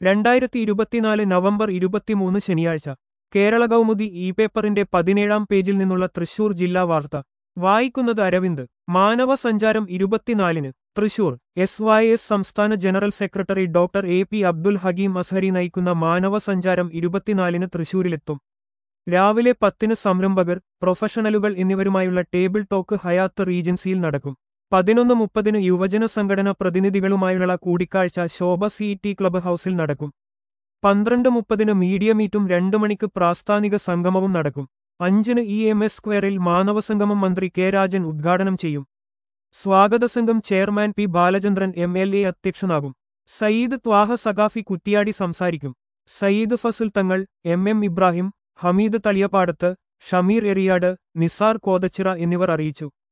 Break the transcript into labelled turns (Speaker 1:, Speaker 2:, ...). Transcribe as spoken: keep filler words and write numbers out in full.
Speaker 1: രണ്ടായിരത്തി ഇരുപത്തിനാല് നവംബർ ഇരുപത്തിമൂന്ന് ശനിയാഴ്ച കേരള കൗമുദി ഇ പേപ്പറിന്റെ പതിനേഴാം പേജിൽ നിന്നുള്ള തൃശൂർ ജില്ലാ വാർത്ത വായിക്കുന്നത് അരവിന്ദ്. മാനവ സഞ്ചാരം ഇരുപത്തിനാലിന് തൃശൂർ. എസ് വൈ എസ് സംസ്ഥാന general secretary doctor A P Abdul Hakeem Azhari നയിക്കുന്ന മാനവ സഞ്ചാരം ഇരുപത്തിനാലിന് തൃശൂരിലെത്തും. രാവിലെ പത്തിന് സംരംഭകർ, പ്രൊഫഷണലുകൾ എന്നിവരുമായുള്ള ടേബിൾ ടോക്ക് ഹയാത്ത് റീജൻസിയിൽ നടക്കും. പതിനൊന്ന് മുപ്പതിന് യുവജന സംഘടന പ്രതിനിധികളുമായുള്ള കൂടിക്കാഴ്ച ശോഭ സി ടി ക്ലബ് ഹൌസിൽ നടക്കും. പന്ത്രണ്ട് മുപ്പതിന് മീഡിയ മീറ്റും രണ്ടു മണിക്ക് പ്രാസ്ഥാനിക സംഗമവും നടക്കും. അഞ്ചിന് ഇ എം എസ് സ്ക്വയറിൽ മാനവസംഗമം മന്ത്രി കെ രാജൻ ഉദ്ഘാടനം ചെയ്യും. സ്വാഗത സംഘം chairman P Balachandran M L A അധ്യക്ഷനാകും. സയ്യിദ് ത്വാഹ സഖാഫി കുറ്റിയാടി സംസാരിക്കും. സയ്യിദ് ഫസിൽ തങ്ങൾ, എം എം ഇബ്രാഹിം, ഹമീദ് തളിയപ്പാടത്ത്, ഷമീർ എറിയാട്, നിസാർ കോതച്ചിറ എന്നിവർ അറിയിച്ചു.